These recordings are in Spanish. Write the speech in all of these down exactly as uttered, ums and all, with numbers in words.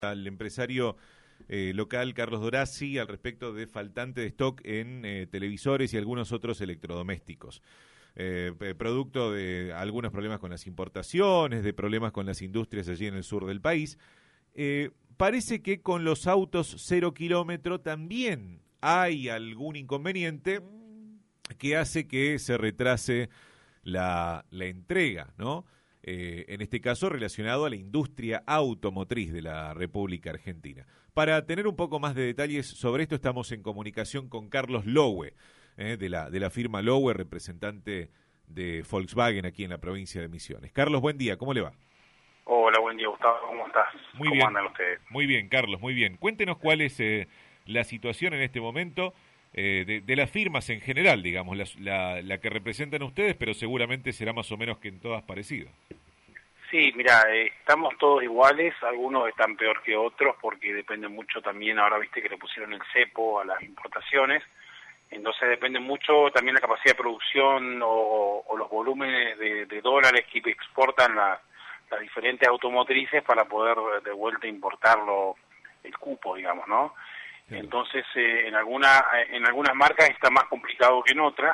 Al empresario eh, local Carlos Dorazzi al respecto de faltante de stock en eh, televisores y algunos otros electrodomésticos. Eh, producto de algunos problemas con las importaciones, de problemas con las industrias allí en el sur del país. Eh, parece que con los autos cero kilómetro también hay algún inconveniente que hace que se retrase la, la entrega, ¿no? Eh, en este caso relacionado a la industria automotriz de la República Argentina. Para tener un poco más de detalles sobre esto, estamos en comunicación con Carlos Lowe, eh, de la de la firma Lowe, representante de Volkswagen aquí en la provincia de Misiones. Carlos, buen día, ¿cómo le va? Hola, buen día, Gustavo, ¿cómo estás? Muy ¿Cómo bien. andan ustedes? Muy bien, Carlos, muy bien. Cuéntenos cuál es eh, la situación en este momento eh, de, de las firmas en general, digamos, la, la, la que representan ustedes, pero seguramente será más o menos que en todas parecido. Sí, mira, eh, estamos todos iguales, algunos están peor que otros porque depende mucho también, ahora viste que le pusieron el cepo a las importaciones, entonces depende mucho también la capacidad de producción o, o los volúmenes de, de dólares que exportan la, las diferentes automotrices para poder de vuelta importarlo, el cupo, digamos, ¿no? Claro. Entonces, eh, en, alguna, en algunas marcas está más complicado que en otras.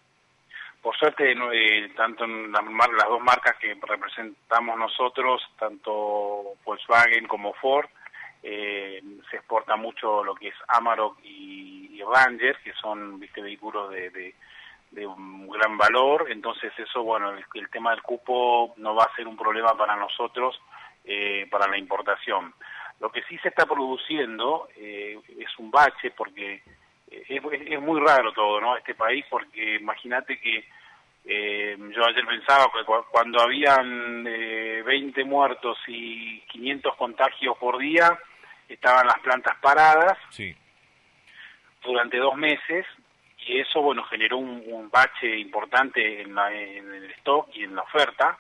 Por suerte, eh, tanto en las, las dos marcas que representamos nosotros, tanto Volkswagen como Ford, eh, se exporta mucho lo que es Amarok y, y Ranger, que son, viste, vehículos de, de, de un gran valor. Entonces eso, bueno, el, el tema del cupo no va a ser un problema para nosotros, eh, para la importación. Lo que sí se está produciendo eh, es un bache, porque es, es muy raro todo, ¿no? Este país, porque imagínate que eh, yo ayer pensaba que cuando habían eh, veinte muertos y quinientos contagios por día, estaban las plantas paradas sí. durante dos meses, y eso, bueno, generó un, un bache importante en, la, en el stock y en la oferta.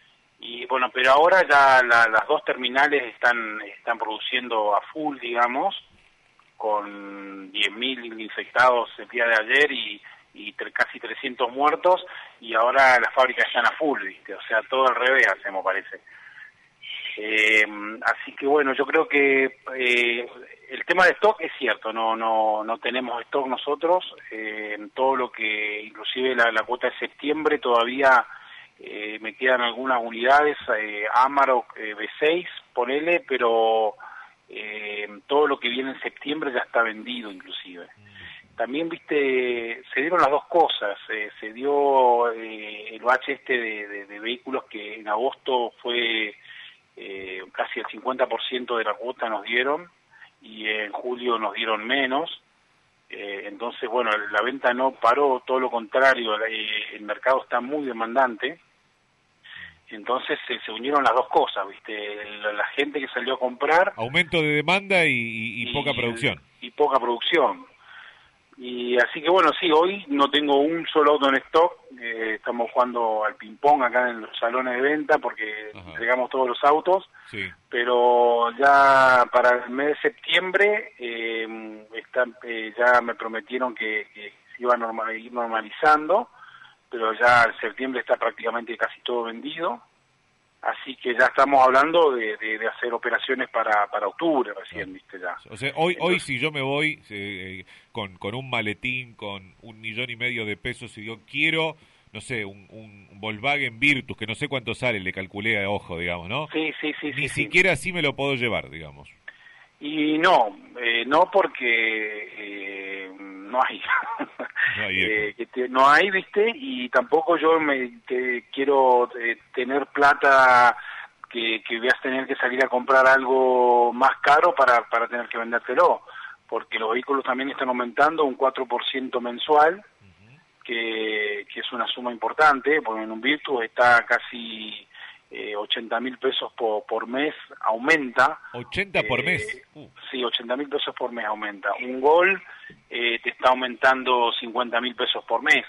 Y bueno, pero ahora ya la, las dos terminales están están produciendo a full, digamos, con diez mil infectados el día de ayer y, y tre, casi trescientos muertos, y ahora las fábricas están a full, ¿viste? O sea, todo al revés hacemos, parece. Eh, así que bueno, yo creo que eh, el tema de stock es cierto, no no no tenemos stock nosotros, eh, en todo lo que, inclusive la, la cuota de septiembre todavía eh, me quedan algunas unidades, eh, Amarok eh, V seis, ponele, pero eh, todo lo que viene en septiembre ya está vendido inclusive. También, viste, se dieron las dos cosas, eh, se dio eh, el bache este de, de, de vehículos que en agosto fue eh, casi el cincuenta por ciento de la cuota nos dieron, y en julio nos dieron menos, eh, entonces bueno, la venta no paró, todo lo contrario, eh, el mercado está muy demandante. Entonces se, se unieron las dos cosas, ¿viste? La, la gente que salió a comprar... Aumento de demanda y, y, y, y poca producción. Y poca producción. Y así que bueno, sí, hoy no tengo un solo auto en stock, eh, estamos jugando al ping-pong acá en los salones de venta porque Ajá. entregamos todos los autos, sí. Pero ya para el mes de septiembre eh, está, eh, ya me prometieron que, que se iba a normal, ir normalizando, pero ya en septiembre está prácticamente casi todo vendido, así que ya estamos hablando de, de, de hacer operaciones para, para octubre recién, no. ¿Viste? Ya. O sea, hoy, Entonces, hoy si yo me voy eh, con, con un maletín, con un millón y medio de pesos, y yo quiero, no sé, un, un Volkswagen Virtus, que no sé cuánto sale, le calculé a ojo, digamos, ¿no? Sí, sí, sí. Ni sí, siquiera sí. así me lo puedo llevar, digamos. Y no, eh, no porque... Eh, no hay, no hay, eh, que te, no hay, viste, y tampoco yo me que, quiero eh, tener plata que, que voy a tener que salir a comprar algo más caro para, para tener que vendértelo, porque los vehículos también están aumentando un cuatro por ciento mensual, uh-huh. que, que es una suma importante, porque en un Virtus está casi eh, ochenta mil pesos por, por mes, aumenta. ¿ochenta eh, por mes? Uh. Sí, ochenta mil pesos por mes aumenta. Un Gol eh, te está aumentando cincuenta mil pesos por mes.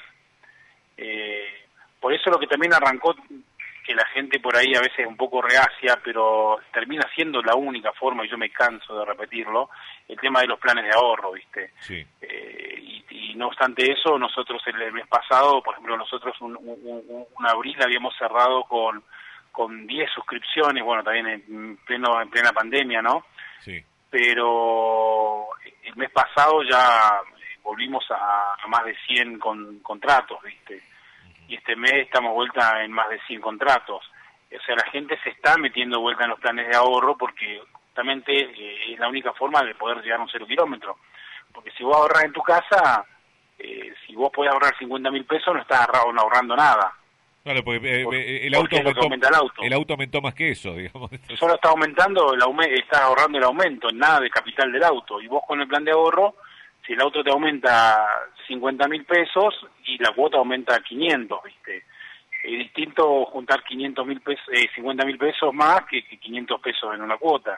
Eh, por eso lo que también arrancó, que la gente por ahí a veces es un poco reacia, pero termina siendo la única forma, y yo me canso de repetirlo, el tema de los planes de ahorro, ¿viste? Sí. Eh, y, y no obstante eso, nosotros el mes pasado, por ejemplo, nosotros un, un, un abril habíamos cerrado con con diez suscripciones, bueno, también en pleno en plena pandemia, ¿no? Sí. Pero el mes pasado ya volvimos a, a más de cien con, contratos, ¿viste? Uh-huh. Y este mes estamos vuelta en más de cien contratos. O sea, la gente se está metiendo vuelta en los planes de ahorro porque justamente eh, es la única forma de poder llegar a un cero kilómetro. Porque si vos ahorras en tu casa, eh, si vos podés ahorrar cincuenta mil pesos, no estás ahorrando, no ahorrando nada. Claro, porque eh, Por, el, auto aumentó, aumenta el auto. El auto aumentó más que eso, digamos. Solo está aumentando, el aume estás ahorrando el aumento, nada de capital del auto. Y vos con el plan de ahorro, si el auto te aumenta cincuenta mil pesos y la cuota aumenta a quinientos, ¿viste? Es distinto juntar quinientos mil pesos, eh, cincuenta mil pesos más que, que quinientos pesos en una cuota.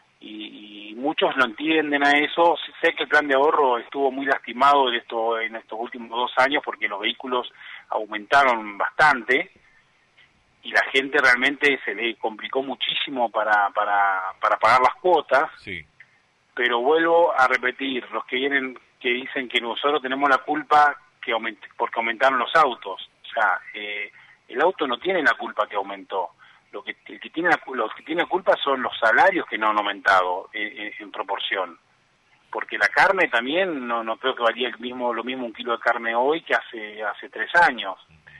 Y, y muchos no entienden a eso. Sé que el plan de ahorro estuvo muy lastimado en, esto, en estos últimos dos años porque los vehículos aumentaron bastante y la gente realmente se le complicó muchísimo para, para, para pagar las cuotas. Sí. Pero vuelvo a repetir, los que vienen que dicen que nosotros tenemos la culpa que aument porque aumentaron los autos. O sea, eh, el auto no tiene la culpa que aumentó. Lo que, el que tiene la, los que tienen culpa son los salarios que no han aumentado en, en, en proporción. Porque la carne también, no, no creo que valía el mismo, lo mismo un kilo de carne hoy que hace hace tres años.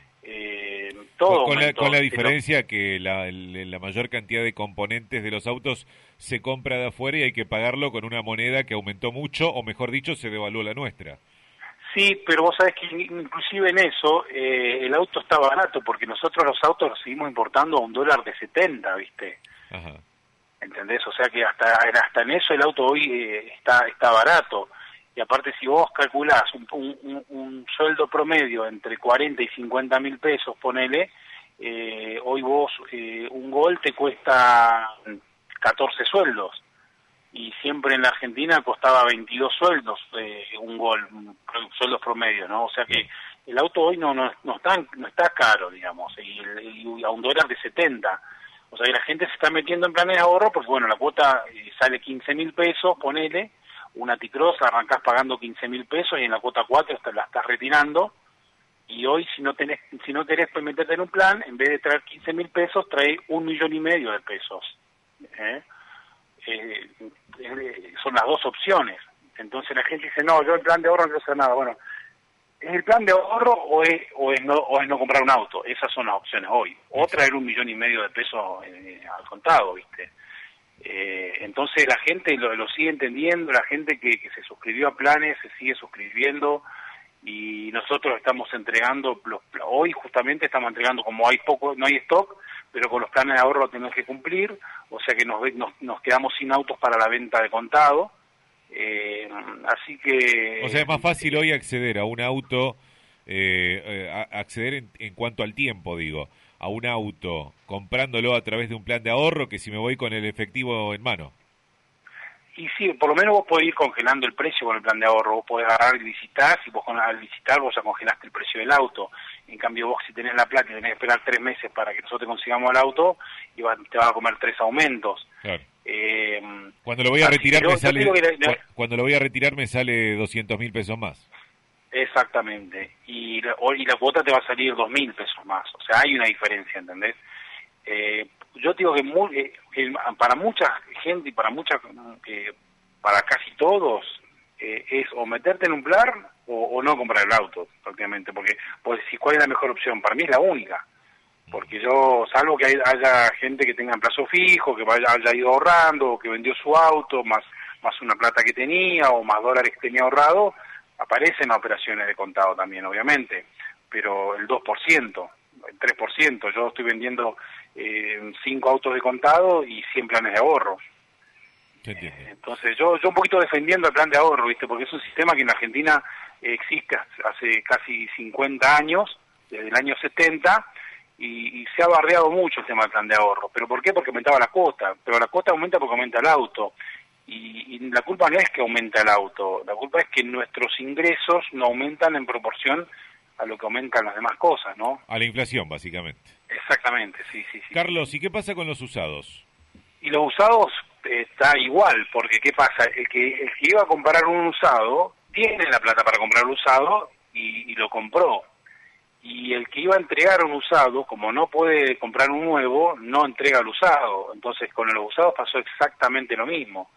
Eh, todo con, la, con la diferencia pero, que la, la mayor cantidad de componentes de los autos se compra de afuera y hay que pagarlo con una moneda que aumentó mucho, o mejor dicho, se devaluó la nuestra. Sí, pero vos sabés que inclusive en eso eh, el auto está barato, porque nosotros los autos los seguimos importando a un dólar de setenta, ¿viste? Ajá. ¿Entendés? O sea que hasta hasta en eso el auto hoy eh, está está barato. Y aparte si vos calculás un, un, un sueldo promedio entre cuarenta y cincuenta mil pesos, ponele, eh, hoy vos eh, un Gol te cuesta catorce sueldos. Y siempre en la Argentina costaba veintidós sueldos eh, un Gol, sueldos promedios, ¿no? O sea que el auto hoy no no, no, está, no está caro, digamos, y, y a un dólar de setenta. O sea que la gente se está metiendo en planes de ahorro porque, bueno, la cuota eh, sale quince mil pesos, ponele, una T-Cross arrancás pagando quince mil pesos y en la cuota cuatro hasta la estás retirando. Y hoy, si no tenés si no querés pues meterte en un plan, en vez de traer quince mil pesos, trae un millón y medio de pesos. ¿Eh? Eh, eh, son las dos opciones. Entonces la gente dice, no, yo el plan de ahorro no quiero hacer nada. Bueno, ¿es el plan de ahorro o es, o es, no, o es no comprar un auto? Esas son las opciones hoy. O traer un millón y medio de pesos eh, al contado, ¿viste? Eh, entonces la gente lo, lo sigue entendiendo, la gente que, que se suscribió a planes se sigue suscribiendo y nosotros estamos entregando, los, hoy justamente estamos entregando, como hay poco, no hay stock, pero con los planes de ahorro lo tenemos que cumplir, o sea que nos, nos, nos quedamos sin autos para la venta de contado, eh, así que... O sea, es más fácil hoy acceder a un auto, eh, eh, a, acceder en, en cuanto al tiempo, digo, a un auto comprándolo a través de un plan de ahorro que si me voy con el efectivo en mano. Y sí, por lo menos vos podés ir congelando el precio con el plan de ahorro, vos podés agarrar y licitar, si vos con, al licitar vos ya congelaste el precio del auto, en cambio vos si tenés la plata y tenés que esperar tres meses para que nosotros te consigamos el auto, y va, te vas a comer tres aumentos. Claro. Eh, cuando lo voy a retirar yo, me sale, yo la, la, cuando lo voy a retirar me sale doscientos mil pesos más. Exactamente, y la, y la cuota te va a salir dos mil pesos más, o sea hay una diferencia, ¿entendés? Eh, yo digo que muy, eh, para mucha gente y para mucha, eh, para casi todos, eh, es o meterte en un plan o, o no comprar el auto, prácticamente, porque pues si cuál es la mejor opción, para mí es la única, porque yo, salvo que hay, haya gente que tenga plazo fijo, que vaya, haya ido ahorrando, o que vendió su auto, más, más una plata que tenía, o más dólares que tenía ahorrado, aparecen operaciones de contado también, obviamente, pero el dos por ciento, el tres por ciento, yo estoy vendiendo eh, cinco autos de contado y cien planes de ahorro. Eh, entonces yo yo un poquito defendiendo el plan de ahorro, ¿viste? Porque es un sistema que en Argentina eh, existe hace casi cincuenta años, desde el año setenta, y, y se ha barreado mucho el tema del plan de ahorro. ¿Pero por qué? Porque aumentaba la cuota, pero la cuota aumenta porque aumenta el auto. Y, y la culpa no es que aumenta el auto, la culpa es que nuestros ingresos no aumentan en proporción a lo que aumentan las demás cosas, ¿no? A la inflación, básicamente. Exactamente, sí, sí, sí. Carlos, ¿y qué pasa con los usados? Y los usados eh, está igual, porque ¿qué pasa? El que, el que iba a comprar un usado, tiene la plata para comprar un usado y, y lo compró. Y el que iba a entregar un usado, como no puede comprar un nuevo, no entrega el usado. Entonces con los usados pasó exactamente lo mismo.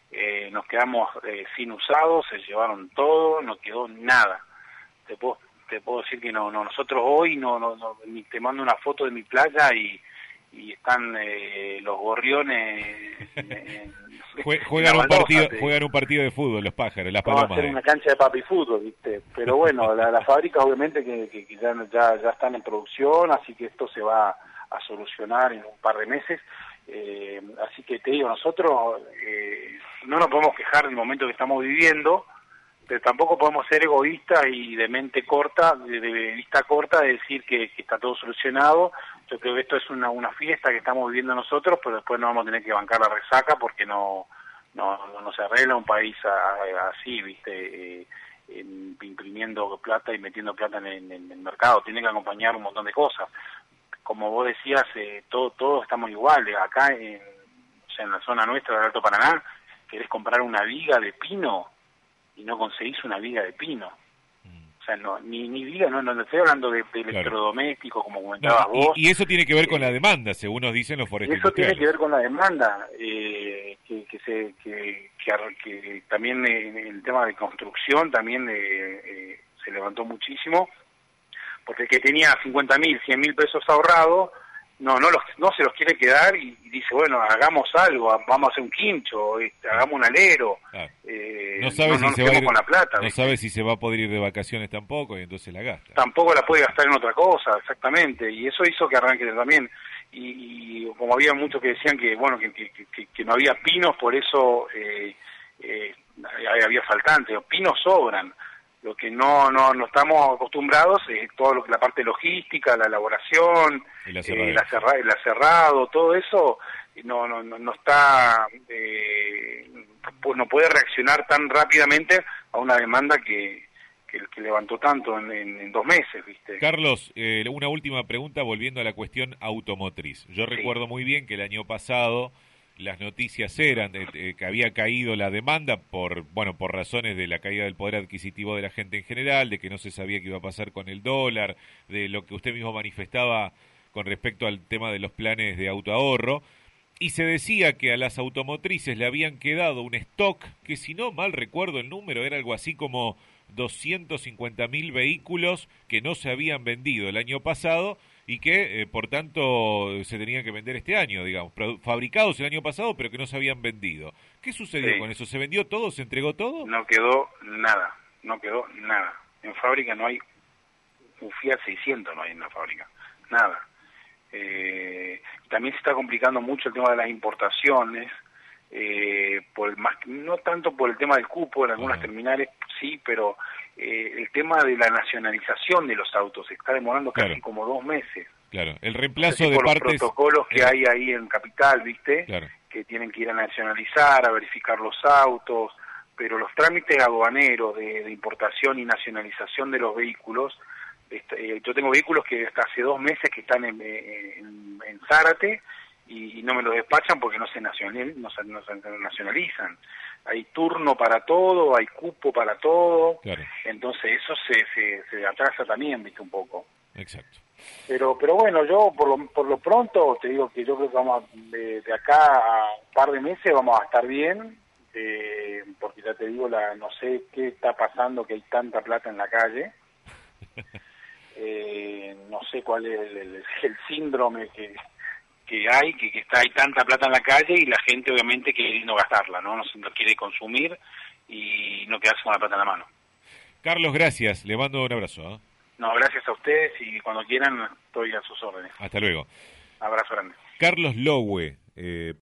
eh, nos quedamos eh, sin usados, se llevaron todo, no quedó nada. Te puedo, te puedo decir que no, no nosotros hoy no, no, no ni te mando una foto de mi playa y, y están eh, los gorriones en, en, juegan un partido te... juegan un partido de fútbol los pájaros, las palomas. Vamos a hacer una cancha de papi fútbol, ¿viste? Pero bueno, las la fábricas obviamente que, que, que ya, ya, ya están en producción, así que esto se va a solucionar en un par de meses. Eh, así que te digo, nosotros eh, no nos podemos quejar del momento que estamos viviendo, pero tampoco podemos ser egoístas y de mente corta, de, de vista corta, de decir que, que está todo solucionado. Yo creo que esto es una, una fiesta que estamos viviendo nosotros, pero después no vamos a tener que bancar la resaca porque no no, no, no se arregla un país a, a, así, ¿viste? Eh, en, imprimiendo plata y metiendo plata en, en, en el mercado. Tiene que acompañar un montón de cosas. Como vos decías, eh, todo, todos estamos iguales. Acá, en, o sea, en la zona nuestra del Alto Paraná, querés comprar una viga de pino y no conseguís una viga de pino. O sea, no, ni, ni viga, no, no estoy hablando de, de electrodomésticos, como comentabas no, vos. Y, y eso tiene que ver con eh, la demanda, según nos dicen los forestistas. Eso tiene que ver con la demanda, eh, que, que, se, que, que, que también en el tema de construcción también eh, eh, se levantó muchísimo, porque el que tenía cincuenta mil, cien mil pesos ahorrados, no no los, no se los quiere quedar y, y dice, bueno, hagamos algo, vamos a hacer un quincho, este, hagamos un alero. Claro. Eh, no sabe, no, si, no se va a ir, con la plata, no sabe si se va a poder ir de vacaciones tampoco y entonces la gasta. Tampoco la puede gastar en otra cosa, exactamente, y eso hizo que arranque también. Y, y como había muchos que decían que bueno que, que, que, que no había pinos, por eso eh, eh, había faltantes, los pinos sobran. Lo que no no no estamos acostumbrados es todo lo que la parte logística, la elaboración, el eh, la cerra, el aserrado, todo eso no no no, no está eh, pues no puede reaccionar tan rápidamente a una demanda que que, que levantó tanto en, en, en dos meses, ¿viste? Carlos, eh, una última pregunta volviendo a la cuestión automotriz. Yo sí. recuerdo muy bien que el año pasado las noticias eran de, de, que había caído la demanda por bueno por razones de la caída del poder adquisitivo de la gente en general, de que no se sabía qué iba a pasar con el dólar, de lo que usted mismo manifestaba con respecto al tema de los planes de autoahorro, y se decía que a las automotrices le habían quedado un stock que, si no mal recuerdo el número, era algo así como doscientos cincuenta mil vehículos que no se habían vendido el año pasado y que, eh, por tanto, se tenían que vender este año, digamos, fabricados el año pasado, pero que no se habían vendido. ¿Qué sucedió sí. con eso? ¿Se vendió todo? ¿Se entregó todo? No quedó nada, no quedó nada. En fábrica no hay un Fiat seiscientos, no hay en la fábrica, nada. Eh, también se está complicando mucho el tema de las importaciones, eh, por el más, no tanto por el tema del cupo, en algunas uh-huh. terminales sí, pero eh, el tema de la nacionalización de los autos se está demorando casi claro. como dos meses. Claro, el reemplazo no sé si de partes... los protocolos que eh... hay ahí en Capital, ¿viste? Claro. Que tienen que ir a nacionalizar, a verificar los autos, pero los trámites aduaneros de, de importación y nacionalización de los vehículos, este, eh, yo tengo vehículos que hasta hace dos meses que están en, en, en Zárate y, y no me los despachan porque no se, nacional, no, se, no se nacionalizan. Hay turno para todo, hay cupo para todo, claro. entonces eso se, se, se atrasa también, viste, un poco. Exacto. Pero pero bueno, yo por lo, por lo pronto te digo que yo creo que vamos a, de, de acá a un par de meses vamos a estar bien, eh, porque ya te digo, la no sé qué está pasando, que hay tanta plata en la calle. Eh, no sé cuál es el, el, el síndrome que, que hay, que, que está hay tanta plata en la calle y la gente obviamente quiere no gastarla, ¿no? No, no quiere consumir y no quedarse con la plata en la mano. Carlos, gracias. Le mando un abrazo. ¿eh? No, gracias a ustedes y cuando quieran estoy a sus órdenes. Hasta luego. Abrazo grande. Carlos Lowe, eh,